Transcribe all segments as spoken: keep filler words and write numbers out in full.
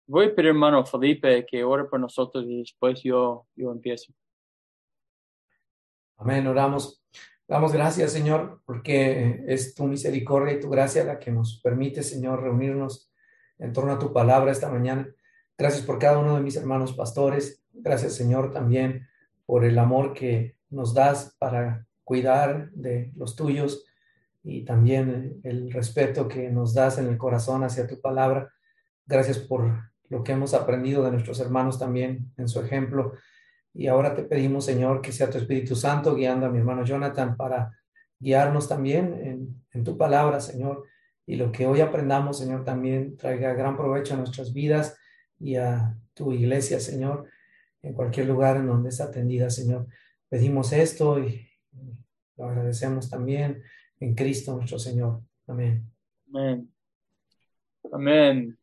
Voy a pedir hermano Felipe que ore por nosotros y después yo, yo empiezo. Amén, oramos. Damos gracias, Señor, porque es tu misericordia y tu gracia la que nos permite, Señor, reunirnos en torno a tu palabra esta mañana. Gracias por cada uno de mis hermanos pastores. Gracias, Señor, también por el amor que nos das para cuidar de los tuyos y también el respeto que nos das en el corazón hacia tu palabra. Gracias por lo que hemos aprendido de nuestros hermanos también en su ejemplo. Y ahora te pedimos, Señor, que sea tu Espíritu Santo guiando a mi hermano Jonathan para guiarnos también en, en tu palabra, Señor. Y lo que hoy aprendamos, Señor, también traiga gran provecho a nuestras vidas y a tu iglesia, Señor, en cualquier lugar en donde está atendida, Señor. Pedimos esto y lo agradecemos también en Cristo nuestro Señor. Amén. Amén. Amén.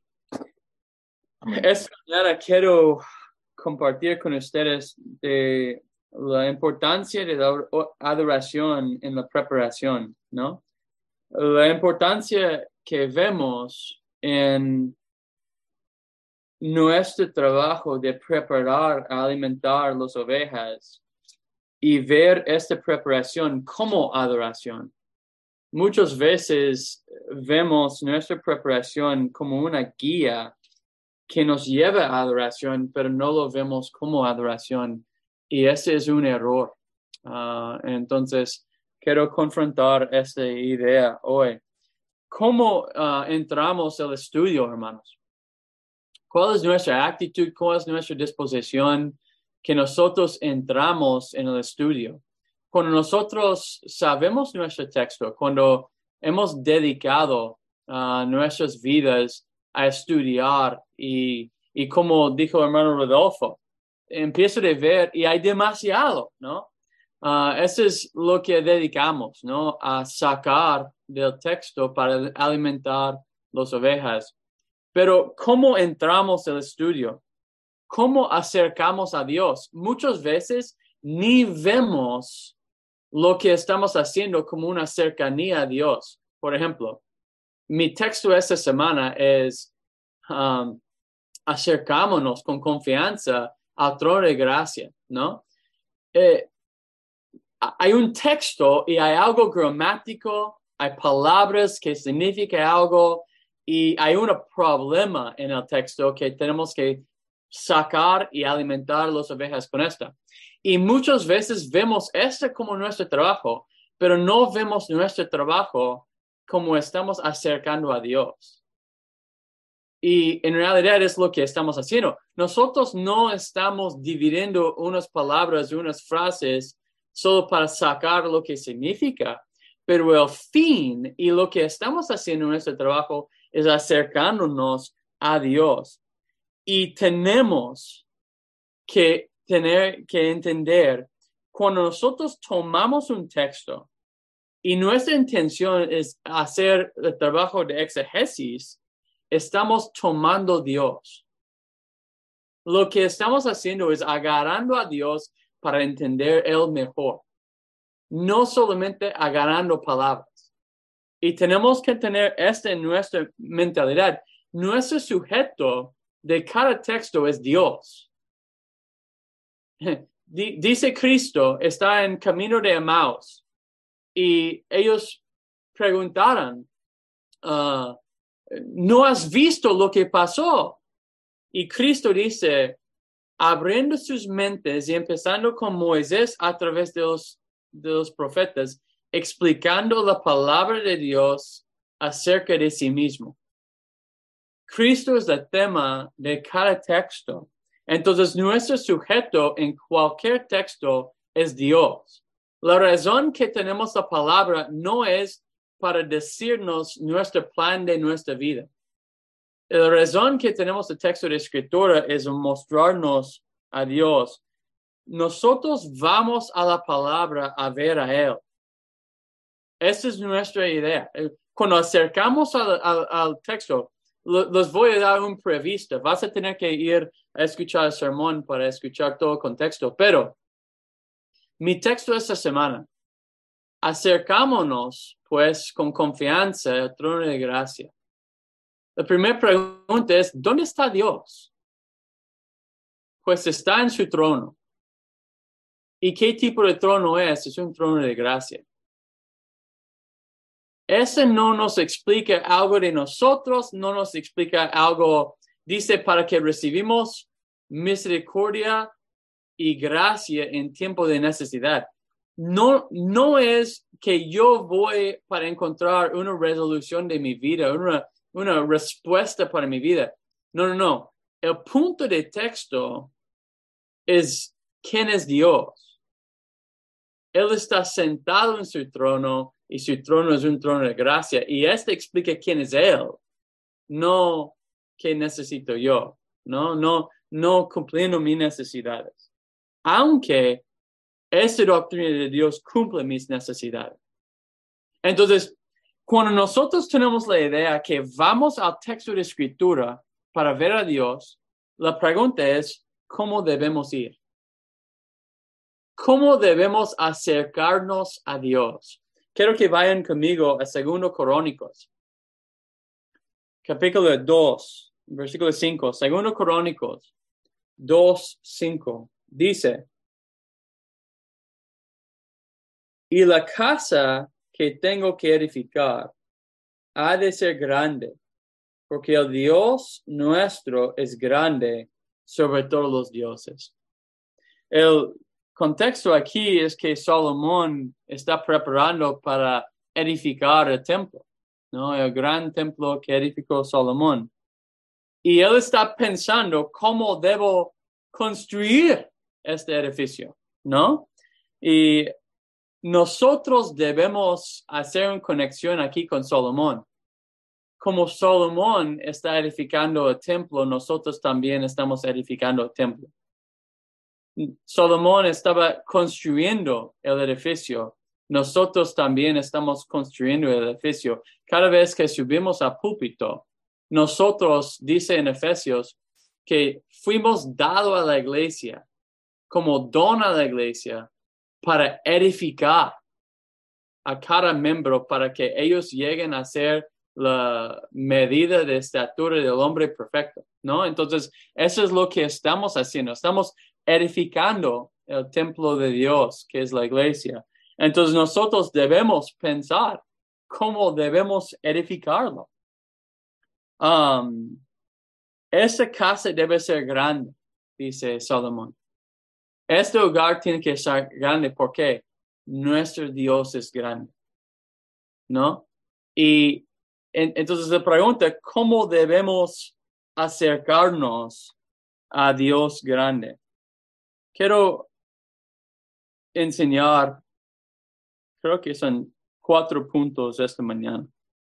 Esta mañana quiero compartir con ustedes de la importancia de la adoración en la preparación, ¿no? La importancia que vemos en nuestro trabajo de preparar, alimentar las ovejas y ver esta preparación como adoración. Muchas veces vemos nuestra preparación como una guía que nos lleva a adoración, pero no lo vemos como adoración. Y ese es un error. Uh, entonces, quiero confrontar esta idea hoy. ¿Cómo uh, entramos al estudio, hermanos? ¿Cuál es nuestra actitud? ¿Cuál es nuestra disposición que nosotros entramos en el estudio? Cuando nosotros sabemos nuestro texto, cuando hemos dedicado uh, nuestras vidas a estudiar y, y como dijo el hermano Rodolfo, empiezo a ver y hay demasiado, ¿no? Uh, eso es lo que dedicamos, ¿no? A sacar del texto para alimentar las ovejas. Pero ¿cómo entramos al estudio? ¿Cómo acercamos a Dios? Muchas veces ni vemos lo que estamos haciendo como una cercanía a Dios. Por ejemplo, mi texto esta semana es um, acercámonos con confianza al trono de gracia, ¿no? Eh, hay un texto y hay algo gramático, hay palabras que significan algo y hay un problema en el texto que tenemos que sacar y alimentar las ovejas con esta. Y muchas veces vemos este como nuestro trabajo, pero no vemos nuestro trabajo como estamos acercando a Dios. Y en realidad es lo que estamos haciendo. Nosotros no estamos dividiendo unas palabras, unas frases, solo para sacar lo que significa, pero el fin y lo que estamos haciendo en nuestro trabajo es acercándonos a Dios. Y tenemos que tener que entender cuando nosotros tomamos un texto y nuestra intención es hacer el trabajo de exegesis, estamos tomando Dios. Lo que estamos haciendo es agarrando a Dios para entender Él mejor, no solamente agarrando palabras. Y tenemos que tener esto en nuestra mentalidad. Nuestro sujeto de cada texto es Dios. Dice Cristo, está en camino de Emmaus, y ellos preguntaron, uh, ¿no has visto lo que pasó? Y Cristo dice, abriendo sus mentes y empezando con Moisés a través de los, de los profetas, explicando la palabra de Dios acerca de sí mismo. Cristo es el tema de cada texto. Entonces, nuestro sujeto en cualquier texto es Dios. La razón que tenemos la palabra no es para decirnos nuestro plan de nuestra vida. La razón que tenemos el texto de escritura es mostrarnos a Dios. Nosotros vamos a la palabra a ver a Él. Esa es nuestra idea. Cuando acercamos al, al, al texto, lo, les voy a dar un prevista. Vas a tener que ir a escuchar el sermón para escuchar todo el contexto. Pero mi texto esta semana, acercámonos pues con confianza al trono de gracia. La primera pregunta es, ¿dónde está Dios? Pues está en su trono. ¿Y qué tipo de trono es? Es un trono de gracia. Ese no nos explica algo de nosotros, no nos explica algo, dice, para que recibimos misericordia y gracia en tiempo de necesidad. No, no es que yo voy para encontrar una resolución de mi vida, una, una respuesta para mi vida. No, no, no. El punto de texto es quién es Dios. Él está sentado en su trono y su trono es un trono de gracia. Y este explica quién es Él, no qué necesito yo, no, no, no cumpliendo mis necesidades. Aunque esta doctrina de Dios cumple mis necesidades. Entonces, cuando nosotros tenemos la idea que vamos al texto de escritura para ver a Dios, la pregunta es, ¿cómo debemos ir? ¿Cómo debemos acercarnos a Dios? Quiero que vayan conmigo a Segundo Crónicos, capítulo dos, versículo cinco. Segundo Crónicos dos, cinco. Dice, y la casa que tengo que edificar ha de ser grande, porque el Dios nuestro es grande sobre todos los dioses. El contexto aquí es que Salomón está preparando para edificar el templo, ¿no? El gran templo que edificó Salomón. Y él está pensando cómo debo construir este edificio, ¿no? Y nosotros debemos hacer una conexión aquí con Salomón. Como Salomón está edificando el templo, nosotros también estamos edificando el templo. Salomón estaba construyendo el edificio. Nosotros también estamos construyendo el edificio. Cada vez que subimos al púlpito, nosotros, dice en Efesios, que fuimos dados a la iglesia como don a la iglesia para edificar a cada miembro para que ellos lleguen a ser la medida de estatura del hombre perfecto, ¿no? Entonces, eso es lo que estamos haciendo. Estamos edificando el templo de Dios, que es la iglesia. Entonces, nosotros debemos pensar cómo debemos edificarlo. Um, esta casa debe ser grande, dice Salomón. Este hogar tiene que ser grande porque nuestro Dios es grande, ¿no? Y en, entonces se pregunta, ¿cómo debemos acercarnos a Dios grande? Quiero enseñar, creo que son cuatro puntos esta mañana.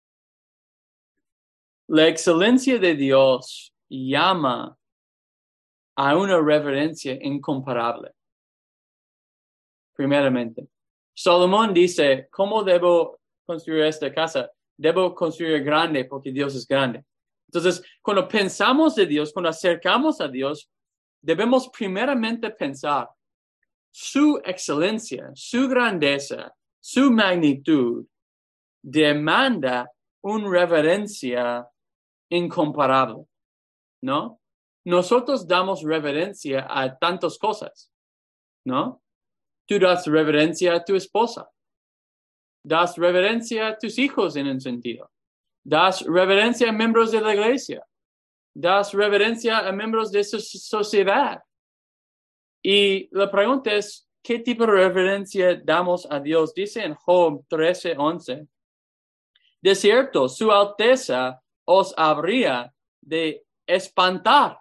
La excelencia de Dios llama a una reverencia incomparable. Primeramente, Salomón dice, ¿cómo debo construir esta casa? Debo construir grande porque Dios es grande. Entonces, cuando pensamos de Dios, cuando acercamos a Dios, debemos primeramente pensar su excelencia, su grandeza, su magnitud demanda una reverencia incomparable, ¿no? Nosotros damos reverencia a tantas cosas, ¿no? Tú das reverencia a tu esposa. Das reverencia a tus hijos en un sentido. Das reverencia a miembros de la iglesia. Das reverencia a miembros de su sociedad. Y la pregunta es, ¿qué tipo de reverencia damos a Dios? Dice en Job trece once. De cierto, su alteza os habría de espantar.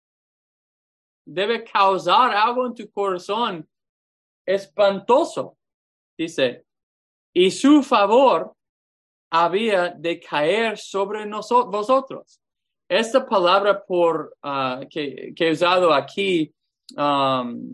Debe causar algo en tu corazón espantoso. Dice, y su favor había de caer sobre nosotros, vosotros. Esta palabra por, uh, que, que he usado aquí, um,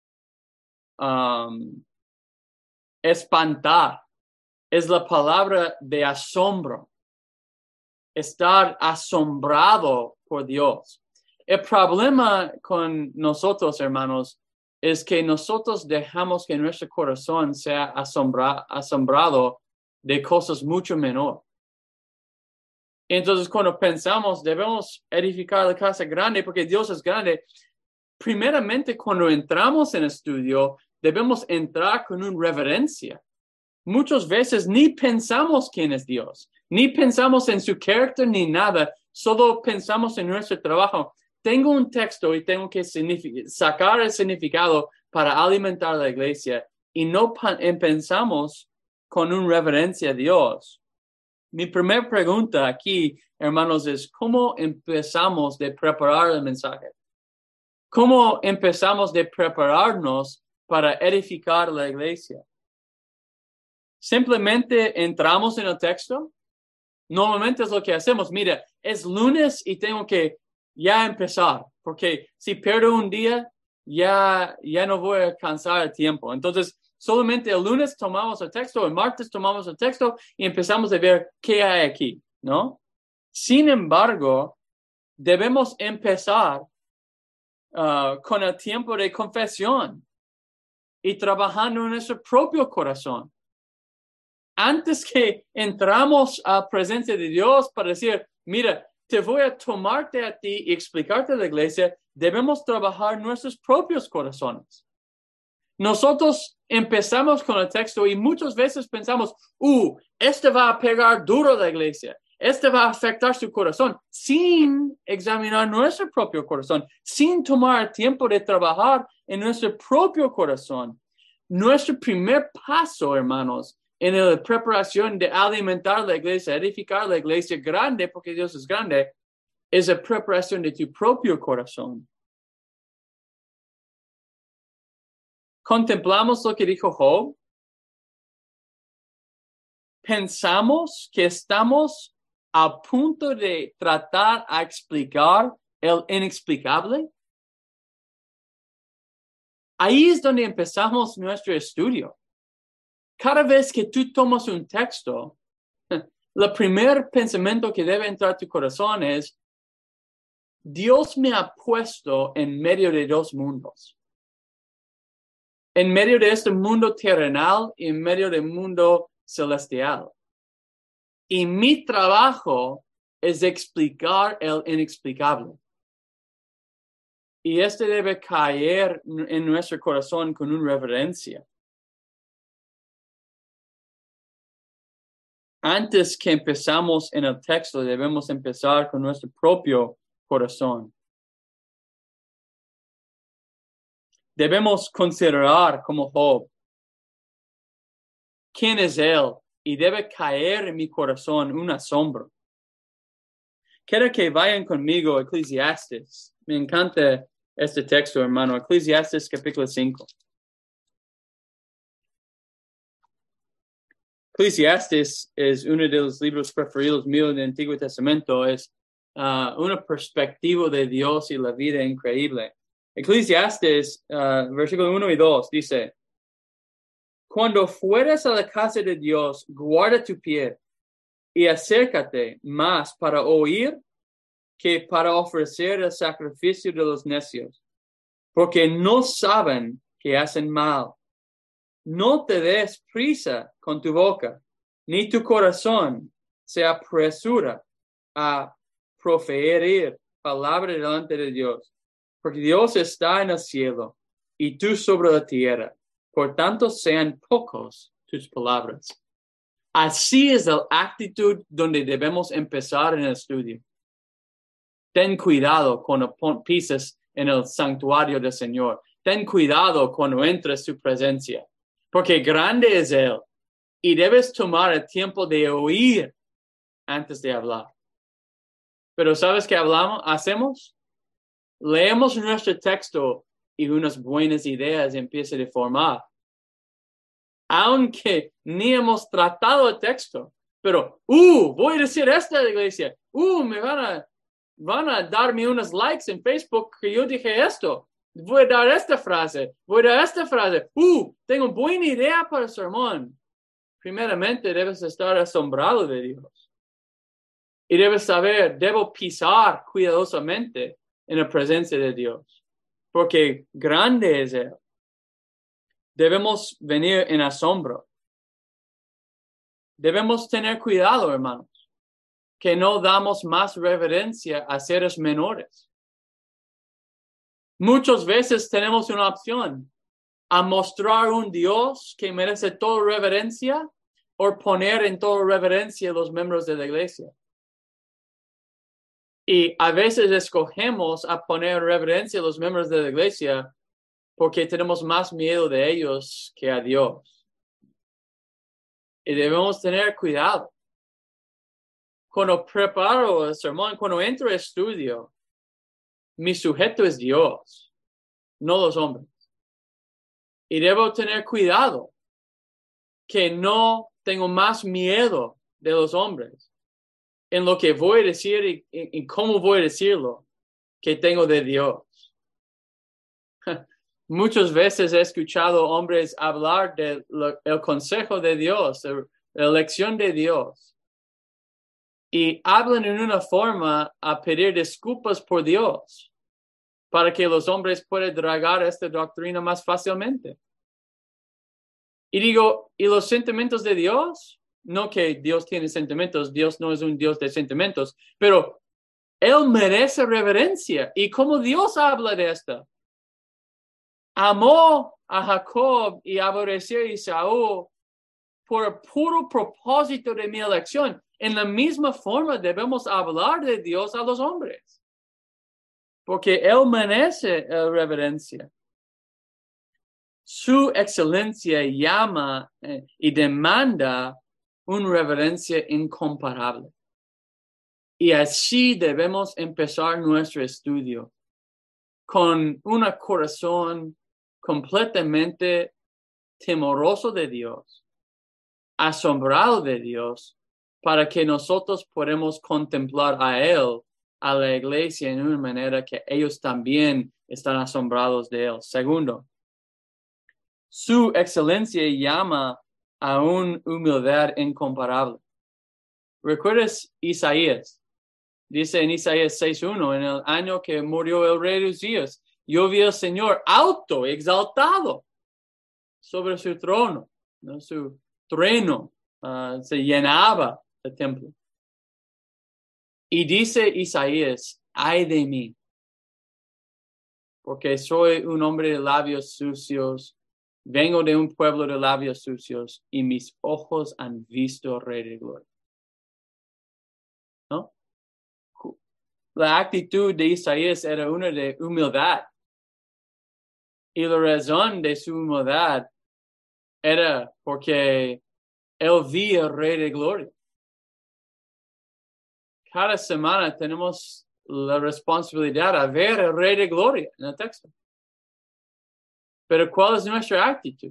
um, espantar, es la palabra de asombro. Estar asombrado por Dios. El problema con nosotros, hermanos, es que nosotros dejamos que nuestro corazón sea asombra, asombrado de cosas mucho menor. Entonces, cuando pensamos, debemos edificar la casa grande porque Dios es grande. Primeramente, cuando entramos en estudio, debemos entrar con una reverencia. Muchas veces ni pensamos quién es Dios, ni pensamos en su carácter ni nada, solo pensamos en nuestro trabajo. Tengo un texto y tengo que sacar el significado para alimentar la iglesia y no pensamos con una reverencia a Dios. Mi primera pregunta aquí, hermanos, es ¿cómo empezamos de preparar el mensaje? ¿Cómo empezamos de prepararnos para edificar la iglesia? ¿Simplemente entramos en el texto? Normalmente es lo que hacemos. Mira, es lunes y tengo que ya empezar, porque si pierdo un día, ya, ya no voy a alcanzar el tiempo. Entonces, solamente el lunes tomamos el texto, el martes tomamos el texto y empezamos a ver qué hay aquí, ¿no? Sin embargo, debemos empezar uh, con el tiempo de confesión y trabajando en nuestro propio corazón. Antes que entramos a la presencia de Dios para decir, mira, te voy a tomarte a ti y explicarte a la iglesia, debemos trabajar nuestros propios corazones. Nosotros empezamos con el texto y muchas veces pensamos, uh, este va a pegar duro a la iglesia, este va a afectar su corazón, sin examinar nuestro propio corazón, sin tomar el tiempo de trabajar en nuestro propio corazón. Nuestro primer paso, hermanos, en la preparación de alimentar la iglesia, edificar la iglesia grande, porque Dios es grande, es la preparación de tu propio corazón. Contemplamos lo que dijo Job. Pensamos que estamos a punto de tratar a explicar el inexplicable. Ahí es donde empezamos nuestro estudio. Cada vez que tú tomas un texto, el primer pensamiento que debe entrar a tu corazón es, Dios me ha puesto en medio de dos mundos. En medio de este mundo terrenal y en medio del mundo celestial. Y mi trabajo es explicar el inexplicable. Y este debe caer en nuestro corazón con una reverencia. Antes que empezamos en el texto, debemos empezar con nuestro propio corazón. Debemos considerar como Job quién es él y debe caer en mi corazón un asombro. Quiero que vayan conmigo a Eclesiastes. Me encanta este texto, hermano. Eclesiastes capítulo cinco. Eclesiastes es uno de los libros preferidos míos del Antiguo Testamento. Es uh, una perspectiva de Dios y la vida increíble. Eclesiastes, uh, versículo uno y dos, dice, cuando fueres a la casa de Dios, guarda tu pie y acércate más para oír que para ofrecer el sacrificio de los necios, porque no saben que hacen mal. No te des prisa con tu boca, ni tu corazón se apresura a proferir palabra delante de Dios, porque Dios está en el cielo y tú sobre la tierra, por tanto sean pocos tus palabras. Así es la actitud donde debemos empezar en el estudio. Ten cuidado cuando pisas en el santuario del Señor. Ten cuidado cuando entres su presencia, porque grande es Él y debes tomar el tiempo de oír antes de hablar. Pero ¿sabes qué hablamos? Hacemos? Leemos nuestro texto y unas buenas ideas empiezan a formar. Aunque ni hemos tratado el texto, pero, uh, voy a decir esto a la iglesia, uh, me van a, van a darme unos likes en Facebook que yo dije esto, voy a dar esta frase, voy a dar esta frase, uh, tengo buena idea para el sermón. Primeramente debes estar asombrado de Dios. Y debes saber, debo pisar cuidadosamente en la presencia de Dios, porque grande es Él. Debemos venir en asombro. Debemos tener cuidado, hermanos. que no damos más reverencia a seres menores. Muchas veces tenemos una opción: a mostrar un Dios que merece toda reverencia o poner en toda reverencia a los miembros de la iglesia. Y a veces escogemos a poner reverencia a los miembros de la iglesia porque tenemos más miedo de ellos que a Dios. Y debemos tener cuidado. Cuando preparo el sermón, cuando entro al estudio, mi sujeto es Dios, no los hombres. Y debo tener cuidado que no tengo más miedo de los hombres en lo que voy a decir y, y, y cómo voy a decirlo que tengo de Dios. Muchas veces he escuchado hombres hablar del de consejo de Dios, la elección de Dios, y hablan en una forma a pedir disculpas por Dios para que los hombres puedan tragar esta doctrina más fácilmente. Y digo, ¿y los sentimientos de Dios? No que Dios tiene sentimientos, Dios no es un Dios de sentimientos, pero Él merece reverencia. ¿Y cómo Dios habla de esto? Amó a Jacob y aborreció a Esaú por el puro propósito de mi elección. En la misma forma debemos hablar de Dios a los hombres, porque Él merece la reverencia. Su excelencia llama eh, y demanda una reverencia incomparable. Y así debemos empezar nuestro estudio, con un corazón completamente temoroso de Dios, asombrado de Dios, para que nosotros podamos contemplar a Él, a la iglesia, en una manera que ellos también están asombrados de Él. Segundo, su excelencia llama a una humildad incomparable. ¿Recuerdas Isaías? Dice en Isaías seis uno, en el año que murió el rey de Uzías, yo vi al Señor alto, exaltado, sobre su trono, ¿no? Su trono uh, se llenaba el templo. Y dice Isaías, ay de mí, porque soy un hombre de labios sucios, vengo de un pueblo de labios sucios, y mis ojos han visto al Rey de Gloria. ¿No? La actitud de Isaías era una de humildad. Y la razón de su humildad era porque él vio al Rey de Gloria. Cada semana tenemos la responsabilidad de ver al Rey de Gloria en el texto. Pero ¿cuál es nuestra actitud?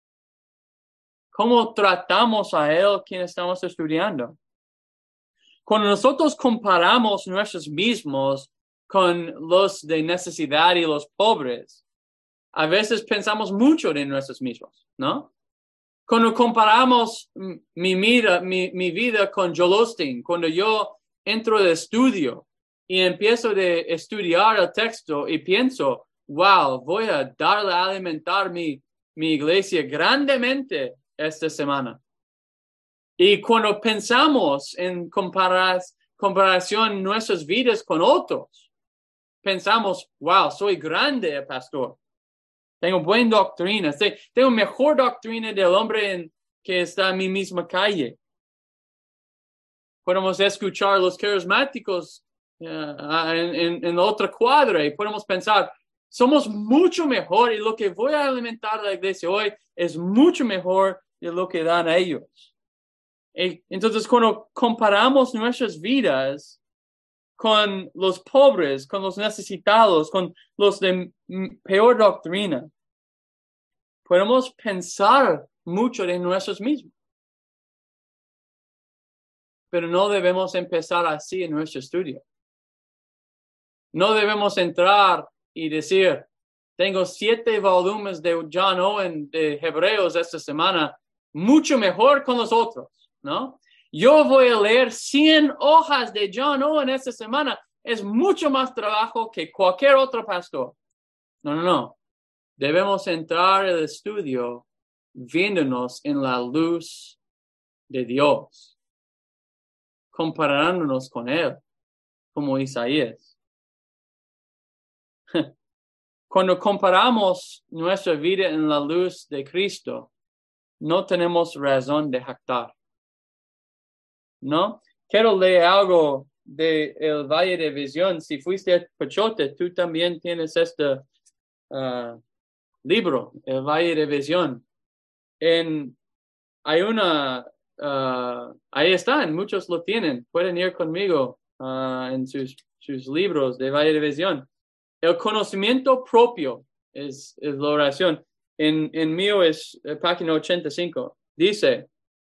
¿Cómo tratamos a Él quien estamos estudiando? Cuando nosotros comparamos nosotros mismos con los de necesidad y los pobres, a veces pensamos mucho de nosotros mismos, ¿no? Cuando comparamos mi vida, mi, mi vida con Joel Osteen, cuando yo entro de estudio y empiezo de estudiar el texto y pienso, wow, voy a darle a alimentar mi, mi iglesia grandemente esta semana. Y cuando pensamos en comparar, comparación nuestras vidas con otros, pensamos, wow, soy grande, pastor. Tengo buena doctrina. Tengo mejor doctrina del hombre en, que está en mi misma calle. Podemos escuchar los carismáticos uh, en, en, en otra cuadra y podemos pensar, somos mucho mejor y lo que voy a alimentar a la iglesia hoy es mucho mejor de lo que dan a ellos. Y entonces, cuando comparamos nuestras vidas con los pobres, con los necesitados, con los de peor doctrina, podemos pensar mucho de nosotros mismos. Pero no debemos empezar así en nuestro estudio. No debemos entrar y decir, tengo siete volúmenes de John Owen de Hebreos esta semana, mucho mejor con los otros, ¿no? Yo voy a leer cien hojas de John Owen esta semana, es mucho más trabajo que cualquier otro pastor. No, no, no. Debemos entrar al estudio viéndonos en la luz de Dios. comparándonos con Él, como Isaías. Cuando comparamos nuestra vida en la luz de Cristo, no tenemos razón de jactar. ¿No? Quiero leer algo de el Valle de Visión. Si fuiste a Pachote, tú también tienes este uh, libro, el Valle de Visión. En, hay una, uh, ahí están, muchos lo tienen. Pueden ir conmigo uh, en sus, sus libros de Valle de Visión. El conocimiento propio es, es la oración. En, en mío es eh, página ochenta y cinco. Dice,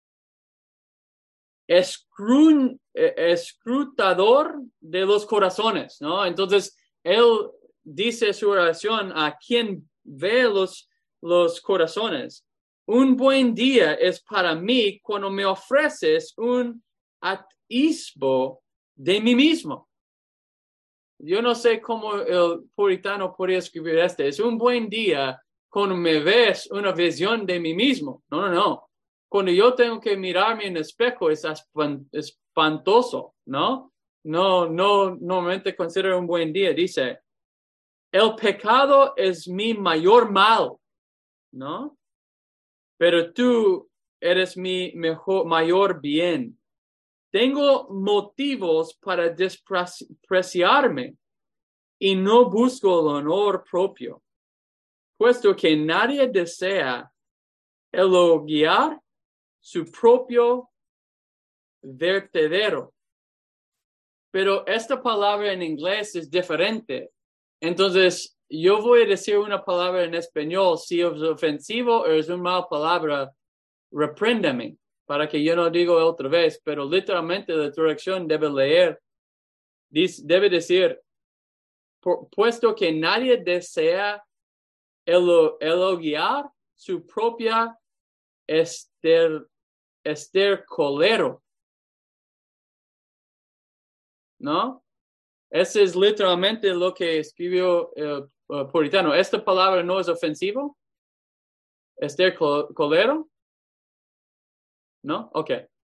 Escrun, eh, escrutador de los corazones, ¿no? Entonces, él dice su oración a quien ve los, los corazones. Un buen día es para mí cuando me ofreces un atisbo de mí mismo. Yo no sé cómo el puritano podría escribir este. Es un buen día cuando me ves una visión de mí mismo. No, no, no. Cuando yo tengo que mirarme en el espejo es espantoso, ¿no? No, no, normalmente considero un buen día. Dice, el pecado es mi mayor mal, ¿no? Pero tú eres mi mejor, mayor bien. Tengo motivos para despreciarme y no busco el honor propio, puesto que nadie desea elogiar su propio vertedero. Pero esta palabra en inglés es diferente. Entonces, yo voy a decir una palabra en español. Si es ofensivo o es una mala palabra, repréndame, para que yo no diga otra vez. Pero literalmente la traducción debe leer, debe decir, puesto que nadie desea elogiar su propia ester, estercolero. ¿No? Ese es literalmente lo que escribió el uh, puritano. ¿Esta palabra no es ofensivo? ¿Estercolero? ¿No? Ok.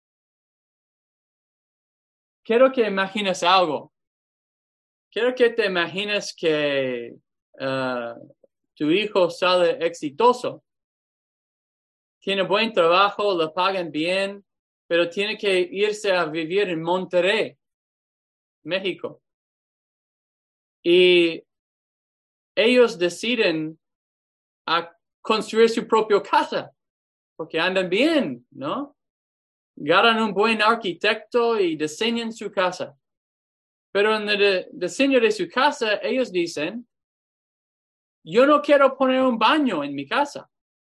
Quiero que imagines algo. Quiero que te imagines que uh, tu hijo sale exitoso. Tiene buen trabajo, le pagan bien, pero tiene que irse a vivir en Monterrey, México. Y ellos deciden a construir su propia casa, porque andan bien, ¿no? Ganan un buen arquitecto y diseñan su casa. Pero en el diseño de su casa, ellos dicen, yo no quiero poner un baño en mi casa.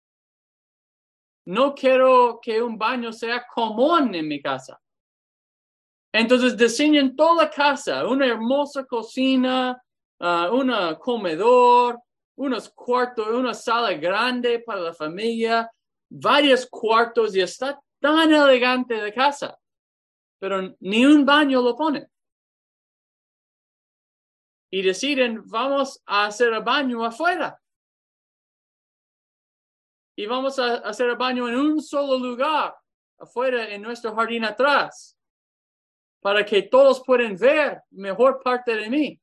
No quiero que un baño sea común en mi casa. Entonces diseñan toda la casa, una hermosa cocina, uh, un comedor, unos cuartos, una sala grande para la familia, varios cuartos, y está tan elegante la casa, pero ni un baño lo ponen. Y deciden, vamos a hacer el baño afuera. Y vamos a hacer el baño en un solo lugar, afuera en nuestro jardín atrás, para que todos puedan ver mejor parte de mí.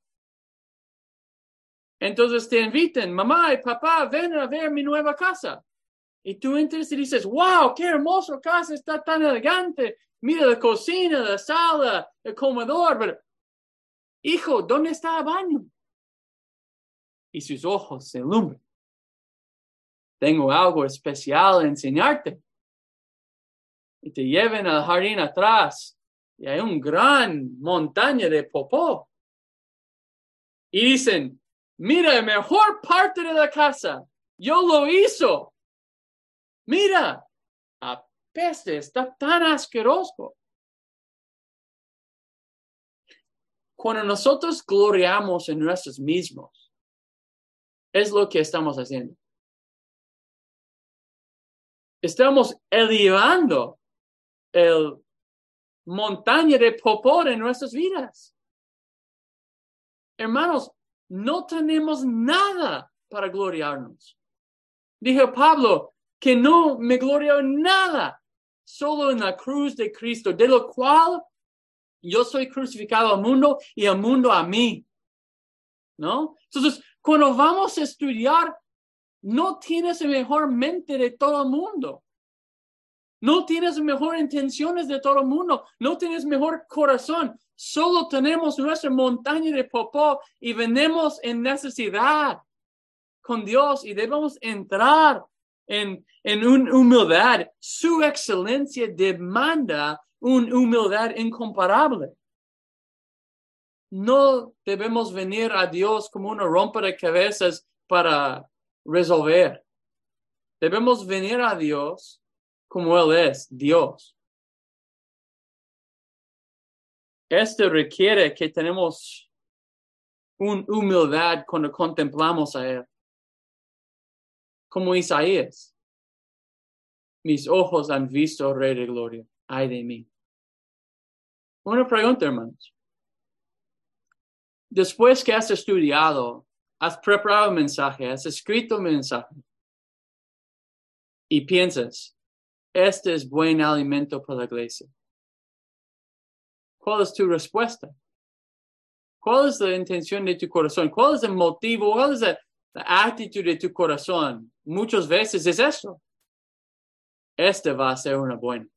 Entonces te invitan, mamá y papá, ven a ver mi nueva casa. Y tú entras y dices, wow, qué hermosa casa, está tan elegante. Mira la cocina, la sala, el comedor. Pero, hijo, ¿dónde está el baño? Y sus ojos se iluminan. Tengo algo especial a enseñarte. Y te llevan al jardín atrás. Y hay una gran montaña de popó. Y dicen, mira, la mejor parte de la casa. Yo lo hizo. Mira, apeste, está tan asqueroso. Cuando nosotros gloriamos en nosotros mismos, es lo que estamos haciendo. Estamos elevando el montaña de popó en nuestras vidas. Hermanos, no tenemos nada para gloriarnos. Dijo Pablo que no me glorio en nada, solo en la cruz de Cristo, de lo cual Yo soy crucificado al mundo y el mundo a mí, ¿no? Entonces, cuando vamos a estudiar, no tienes la mejor mente de todo el mundo. No tienes mejor intenciones de todo el mundo. No tienes mejor corazón. Solo tenemos nuestra montaña de popó y venimos en necesidad con Dios y debemos entrar en, en una humildad. Su excelencia demanda una humildad incomparable. No debemos venir a Dios como una rompecabezas para resolver. Debemos venir a Dios como Él es, Dios. Esto requiere que tenemos una humildad cuando contemplamos a Él. Como Isaías. Mis ojos han visto al Rey de Gloria. Ay de mí. Una pregunta, hermanos. Después que has estudiado, has preparado un mensaje, has escrito un mensaje, y piensas, este es buen alimento para la iglesia. ¿Cuál es tu respuesta? ¿Cuál es la intención de tu corazón? ¿Cuál es el motivo? ¿Cuál es la, la actitud de tu corazón? Muchas veces es eso. Este va a ser una buena.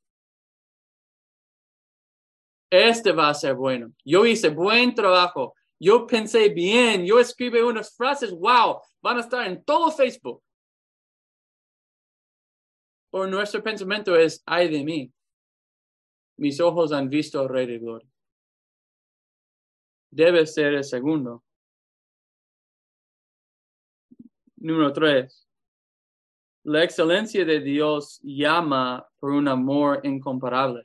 Este va a ser bueno. Yo hice buen trabajo. Yo pensé bien. Yo escribí unas frases. Wow, van a estar en todo Facebook. O nuestro pensamiento es, ay de mí. Mis ojos han visto al Rey de Gloria. Debe ser el segundo. Número tres. La excelencia de Dios llama por un amor incomparable.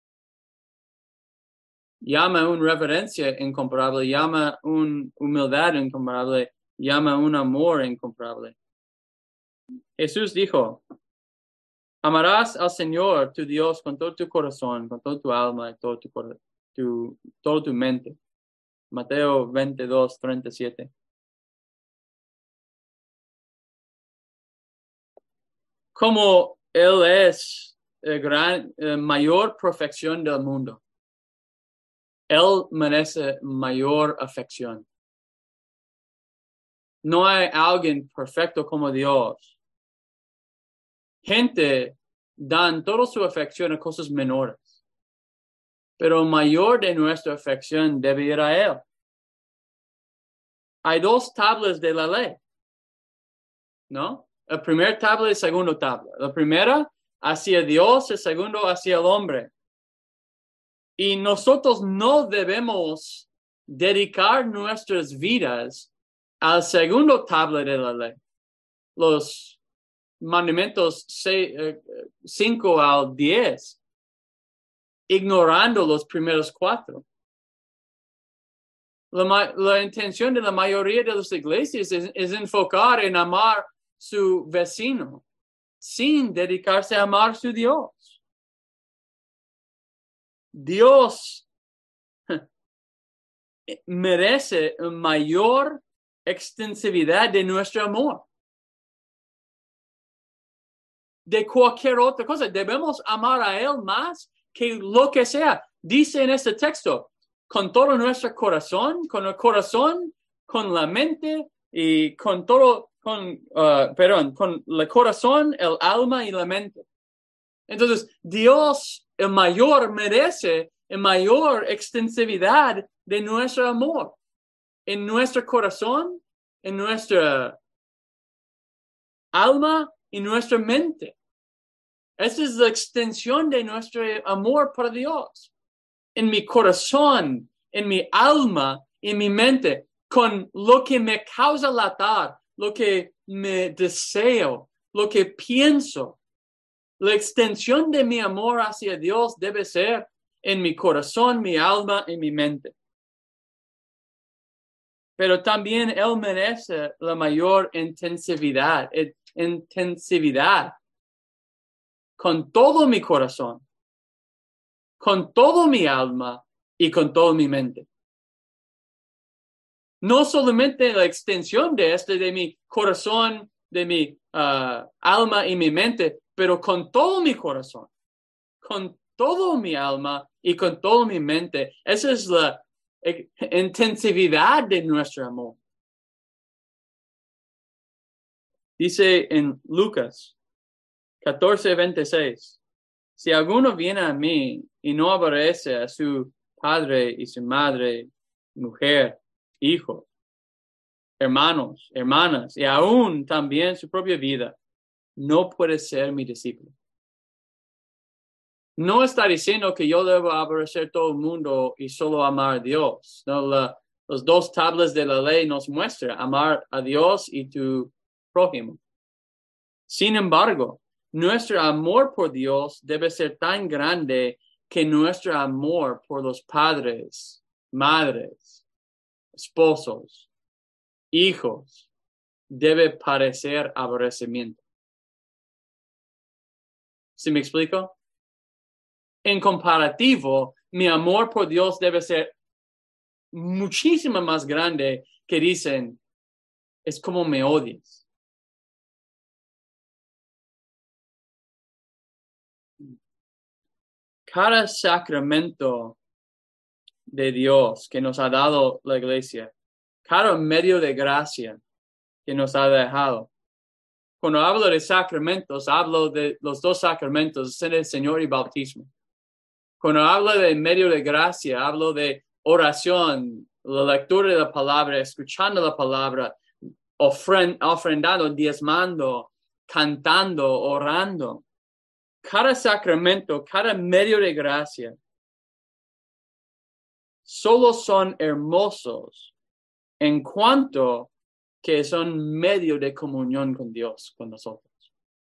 Llama una reverencia incomparable. Llama una humildad incomparable. Llama un amor incomparable. Jesús dijo, amarás al Señor tu Dios con todo tu corazón, con toda tu alma y todo tu, tu, toda tu mente. Mateo veintidós, treinta y siete. Como Él es la gran, eh, mayor perfección del mundo. Él merece mayor afección. No hay alguien perfecto como Dios. Gente dan toda su afección a cosas menores. Pero mayor de nuestra afección debe ir a Él. Hay dos tablas de la ley, ¿no? La primera tabla y la segunda tabla. La primera hacia Dios, la segunda hacia el hombre. Y nosotros no debemos dedicar nuestras vidas al segundo tabla de la ley. Los mandamientos cinco al diez. Ignorando los primeros cuatro. La, la intención de la mayoría de las iglesias es, es enfocar en amar a su vecino sin dedicarse a amar a su Dios. Dios merece mayor extensividad de nuestro amor. De cualquier otra cosa. Debemos amar a Él más que lo que sea. Dice en este texto, con todo nuestro corazón, con el corazón, con la mente y con todo, con, uh, perdón, con el corazón, el alma y la mente. Entonces, Dios, el mayor, merece la mayor extensividad de nuestro amor en nuestro corazón, en nuestra alma y nuestra mente. Esa es la extensión de nuestro amor por Dios. En mi corazón, en mi alma, en mi mente, con lo que me causa latir, lo que me deseo, lo que pienso. La extensión de mi amor hacia Dios debe ser en mi corazón, mi alma y mi mente. Pero también Él merece la mayor intensividad, intensividad. Con todo mi corazón, con todo mi alma y con toda mi mente. No solamente la extensión de este, de mi corazón, de mi uh, alma y mi mente, pero con todo mi corazón, con todo mi alma y con toda mi mente. Esa es la intensidad de nuestro amor. Dice en Lucas catorce veintiséis, si alguno viene a mí y no aborrece a su padre y su madre, mujer, hijos, hermanos, hermanas, y aún también su propia vida, no puede ser mi discípulo. No está diciendo que yo debo aborrecer todo el mundo y solo amar a Dios. No, la, los dos tablas de la ley nos muestran amar a Dios y tu prójimo. Sin embargo, nuestro amor por Dios debe ser tan grande que nuestro amor por los padres, madres, esposos, hijos, debe parecer aborrecimiento. ¿Sí me explico? En comparativo, mi amor por Dios debe ser muchísimo más grande que dicen, es como me odias. Cada sacramento de Dios que nos ha dado la iglesia, cada medio de gracia que nos ha dejado. Cuando hablo de sacramentos, hablo de los dos sacramentos, cena del Señor y bautismo. Cuando hablo de medio de gracia, hablo de oración, la lectura de la palabra, escuchando la palabra, ofrend, ofrendando, diezmando, cantando, orando. Cada sacramento, cada medio de gracia, solo son hermosos en cuanto que son medio de comunión con Dios, con nosotros.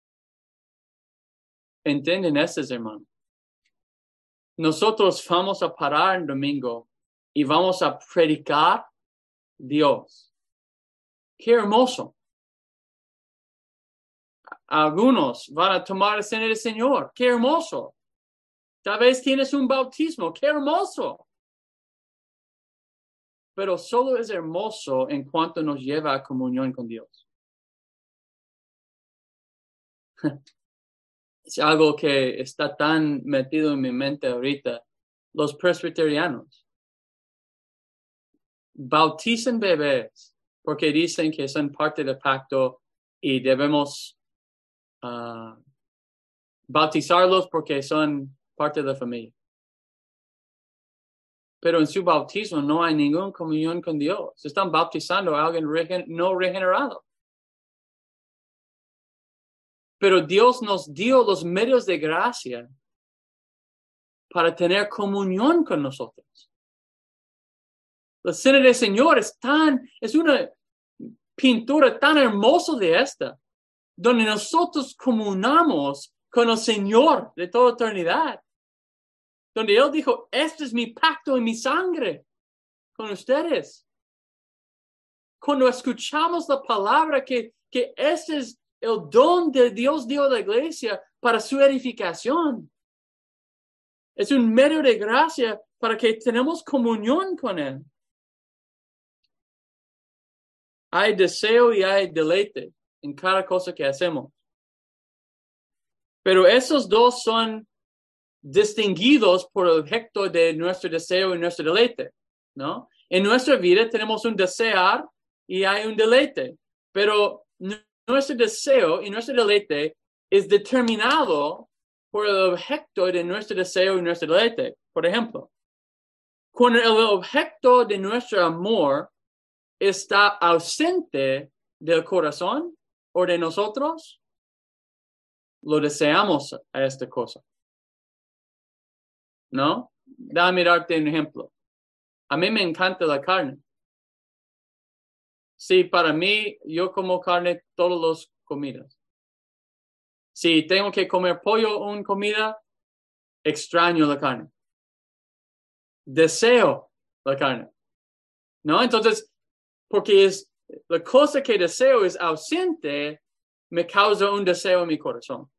¿Entienden estos, hermanos? Nosotros vamos a parar el domingo y vamos a predicar Dios. ¡Qué hermoso! Algunos van a tomar la cena del Señor. ¡Qué hermoso! Tal vez tienes un bautismo. ¡Qué hermoso! Pero solo es hermoso en cuanto nos lleva a comunión con Dios. Es algo que está tan metido en mi mente ahorita. Los presbiterianos bautizan bebés porque dicen que son parte del pacto y debemos uh, bautizarlos porque son parte de la familia. Pero en su bautismo no hay ninguna comunión con Dios. Están bautizando a alguien regen- no regenerado. Pero Dios nos dio los medios de gracia para tener comunión con nosotros. La cena del Señor es tan, es una pintura tan hermosa de esta, donde nosotros comunamos con el Señor de toda eternidad. Donde Él dijo, este es mi pacto y mi sangre con ustedes. Cuando escuchamos la palabra que, que este es el don de Dios dio a la iglesia para su edificación. Es un medio de gracia para que tenemos comunión con Él. Hay deseo y hay deleite en cada cosa que hacemos. Pero esos dos son distinguidos por el objeto de nuestro deseo y nuestro deleite, ¿no? En nuestra vida tenemos un desear y hay un deleite, pero nuestro deseo y nuestro deleite es determinado por el objeto de nuestro deseo y nuestro deleite. Por ejemplo, cuando el objeto de nuestro amor está ausente del corazón o de nosotros, lo deseamos a esta cosa. ¿No? Déjame darte un ejemplo. A mí me encanta la carne. Sí, para mí, yo como carne todas las comidas. Si tengo que comer pollo o una comida, extraño la carne. Deseo la carne. ¿No? Entonces, porque es la cosa que deseo es ausente, me causa un deseo en mi corazón.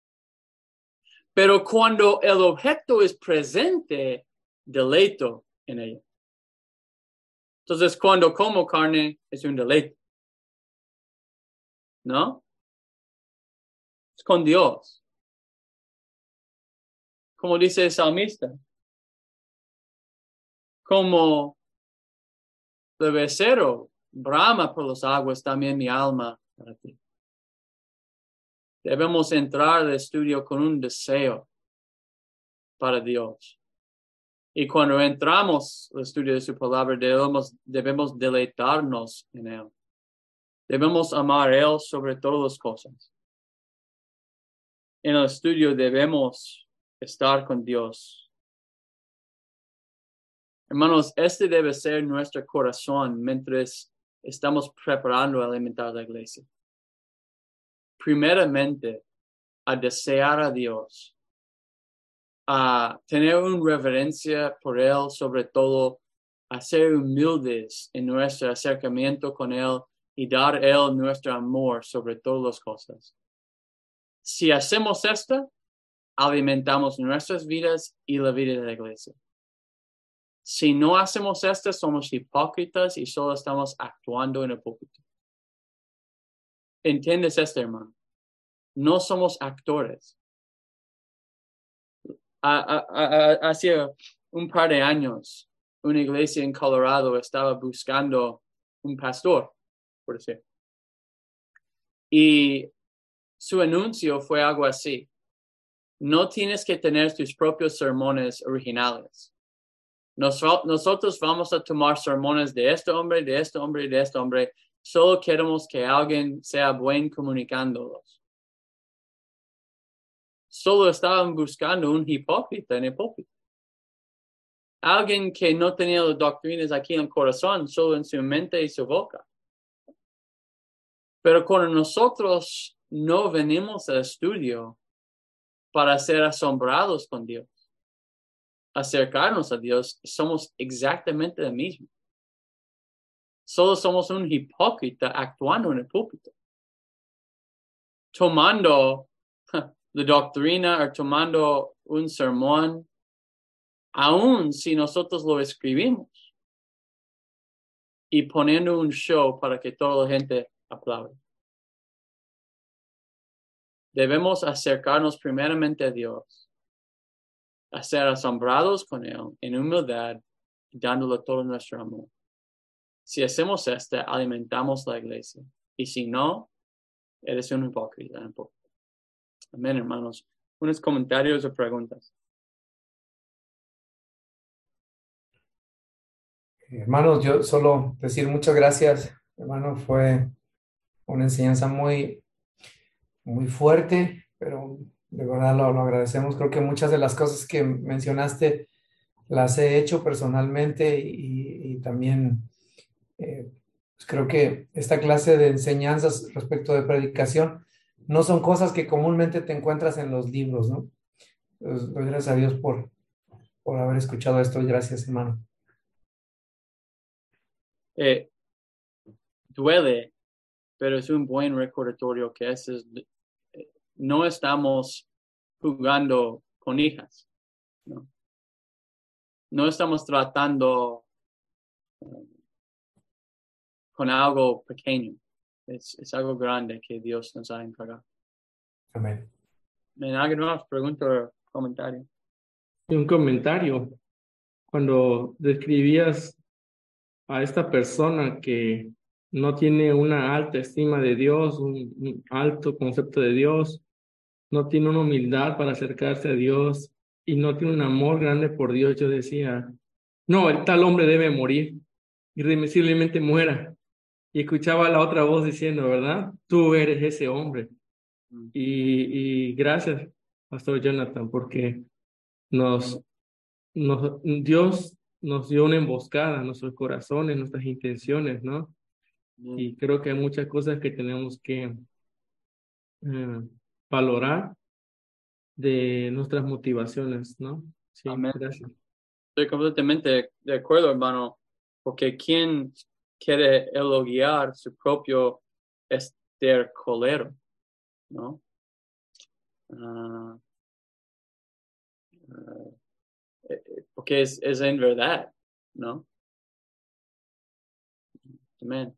Pero cuando el objeto es presente, deleito en ello. Entonces, cuando como carne, es un deleite. ¿No? Es con Dios. Como dice el salmista, Como el becerro brama por las aguas, también mi alma para ti. Debemos entrar al estudio con un deseo para Dios. Y cuando entramos al estudio de su palabra, debemos, debemos deleitarnos en él. Debemos amar a él sobre todas las cosas. En el estudio debemos estar con Dios. Hermanos, este debe ser nuestro corazón mientras estamos preparando a alimentar la iglesia. Primeramente, a desear a Dios, a tener una reverencia por Él, sobre todo, a ser humildes en nuestro acercamiento con Él y dar a Él nuestro amor sobre todas las cosas. Si hacemos esto, alimentamos nuestras vidas y la vida de la iglesia. Si no hacemos esto, somos hipócritas y solo estamos actuando en el púlpito. ¿Entiendes esto, hermano? No somos actores. A, a, a, hace un par de años, una iglesia en Colorado estaba buscando un pastor, por decir. Y su anuncio fue algo así. No tienes que tener tus propios sermones originales. Nos, nosotros vamos a tomar sermones de este hombre, de este hombre y de este hombre. Solo queremos que alguien sea buen comunicándolos. Solo estaban buscando un hipócrita en el púlpito. Alguien que no tenía las doctrinas aquí en el corazón, solo en su mente y su boca. Pero cuando nosotros no venimos al estudio para ser asombrados con Dios, acercarnos a Dios, somos exactamente lo mismo. Solo somos un hipócrita actuando en el púlpito. Tomando la doctrina o tomando un sermón, aun si nosotros lo escribimos, y poniendo un show para que toda la gente aplaude. Debemos acercarnos primeramente a Dios, a ser asombrados con Él en humildad, dándole todo nuestro amor. Si hacemos esto, alimentamos la iglesia. Y si no, eres un hipócrita. Amén, hermanos. Unos comentarios o preguntas. Hermanos, yo solo decir muchas gracias, hermano, fue una enseñanza muy, muy fuerte, pero de verdad lo, lo agradecemos. Creo que muchas de las cosas que mencionaste las he hecho personalmente y, y también eh, pues creo que esta clase de enseñanzas respecto de predicación no son cosas que comúnmente te encuentras en los libros, ¿no? Pues, doy gracias a Dios por, por haber escuchado esto. Gracias, hermano. Eh, duele, pero es un buen recordatorio que es, es, no estamos jugando con hijas, ¿no? No estamos tratando um, con algo pequeño. Es, es algo grande que Dios nos ha encargado. Amén. ¿Alguien más? Pregunta o comentario. Un comentario. Cuando describías a esta persona que no tiene una alta estima de Dios, un, un alto concepto de Dios, no tiene una humildad para acercarse a Dios y no tiene un amor grande por Dios, yo decía, no, el tal hombre debe morir, irremisiblemente muera. Y escuchaba la otra voz diciendo, ¿verdad? Tú eres ese hombre. Mm. Y, y gracias, Pastor Jonathan, porque nos, nos, Dios nos dio una emboscada a nuestros corazones, nuestras intenciones, ¿no? Mm. Y creo que hay muchas cosas que tenemos que eh, valorar de nuestras motivaciones, ¿no? Sí, Amén. Gracias. Estoy completamente de acuerdo, hermano, porque quien quiere elogiar su propio estercolero, ¿no? Uh, uh, porque es, es en verdad, ¿no? Amén.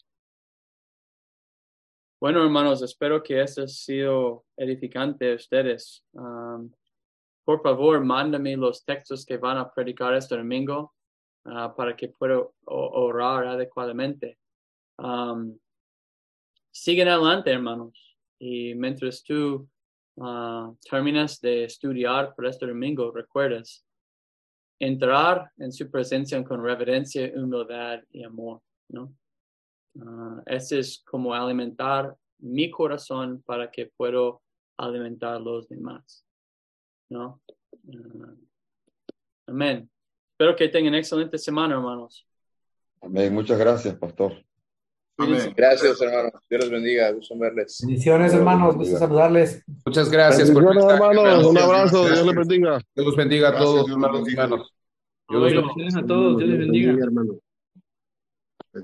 Bueno, hermanos, espero que esto ha sido edificante a ustedes. Um, por favor, mándame los textos que van a predicar este domingo. uh, para que pueda orar adecuadamente. Um, siguen adelante, hermanos. Y mientras tú uh, terminas de estudiar por este domingo, recuerdas entrar en su presencia con reverencia, humildad y amor, ¿no? Uh, ese es como alimentar mi corazón para que pueda alimentar a los demás, ¿no? Uh, amén. Espero que tengan excelente semana, hermanos. Amén. Muchas gracias, pastor. Amén. Gracias, hermanos. Dios los bendiga. Gusto verles. Bendiciones, hermanos. Gusto saludarles. Muchas gracias por Bendiciones, estar, hermanos. Un gracias. abrazo. Gracias. Dios les bendiga. Dios los bendiga a Gracias, todos, Dios los hermanos y bendiga. hermanos. Bendiciones a todos, Dios les bendiga. hermano.